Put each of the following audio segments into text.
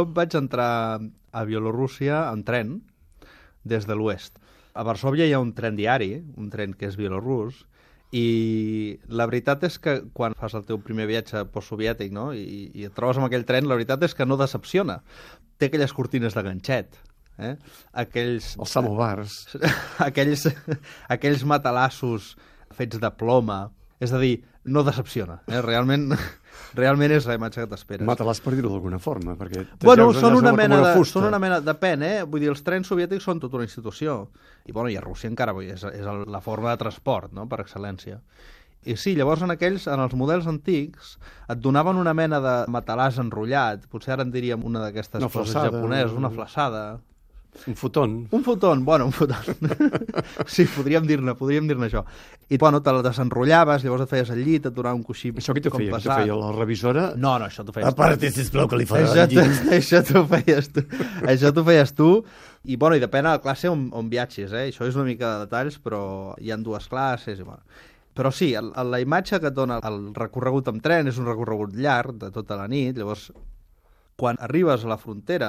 vaig entrar a Bielorússia en tren des de l'oest. A Varsòvia hi ha un tren diari, un tren que és bielorús, i la veritat és que quan fas el teu primer viatge postsoviètic, no? I et trobes amb aquell tren, la veritat és que no decepciona. Té aquelles cortines de ganxet, aquells... Els samovars. aquells matalassos fets de ploma. És a dir, no decepciona. Realment és la imatge que t'esperes. Matalàs, per dir-ho d'alguna forma, perquè... Bueno, són una mena... Depèn, Vull dir, els trens soviètics són tota una institució. I a Rússia encara és la forma de transport, no?, per excel·lència. I sí, llavors en els models antics et donaven una mena de matalàs enrotllat, potser ara en diríem una d'aquestes coses japoneses, una flaçada... Un futon. Un futon. Sí, podríem dir-ne això. I, te la desenrotllaves, llavors et feies el llit, et donava un coixí com pesat. Això qui t'ho feia? Qui t'ho feia? La revisora? No, això t'ho feies tu. Aparti, sisplau, que li farà el llit. Això t'ho feies tu. Això t'ho feies tu. I depèn de la classe on viatgis, Això és una mica de detalls, però hi ha dues classes. Però sí, la imatge que et dona el recorregut amb tren és un recorregut llarg de tota la nit. Llavors, quan arribes a la frontera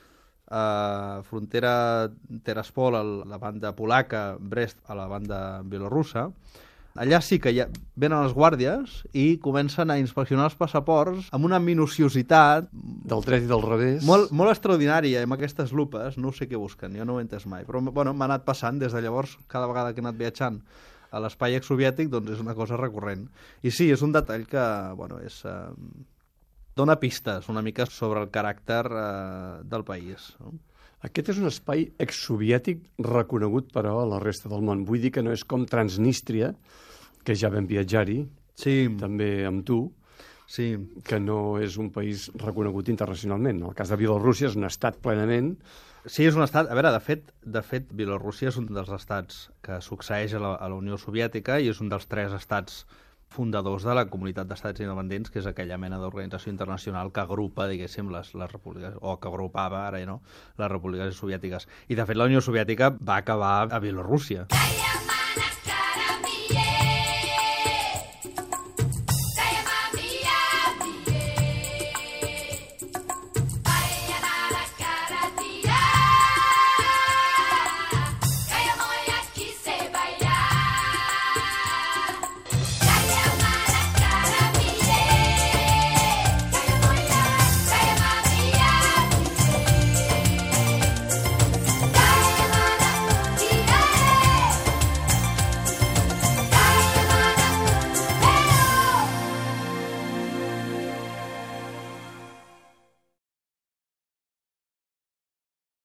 Tiraspol a la banda polaca, Brest a la banda bielorrussa, allà sí que venen els guàrdies i comencen a inspeccionar els passaports amb una minuciositat... Del dret i del revés. Molt extraordinària, amb aquestes lupes, no sé què busquen, jo no ho he entès mai, però m'ha anat passant des de llavors, cada vegada que he anat viatjant a l'espai exsoviètic, doncs és una cosa recurrent. I sí, és un detall que, és... dona pistes una mica sobre el caràcter del país. No? Aquest és un espai exsoviètic reconegut, però, a la resta del món. Vull dir que no és com Transnístria, que ja vam viatjar-hi, també amb tu, que no és un país reconegut internacionalment. En el cas de Bielorússia és un estat plenament... Sí, és un estat... A veure, de fet, Bielorússia és un dels estats que succeeix a la Unió Soviètica i és un dels 3 estats fundadors de la Comunitat d'Estats Independents, que és aquella mena d'organització internacional que agrupa, diguéssim, les repúbliques, o que agrupava, ara no, les repúbliques soviètiques. I, de fet, la Unió Soviètica va acabar a Bielorússia.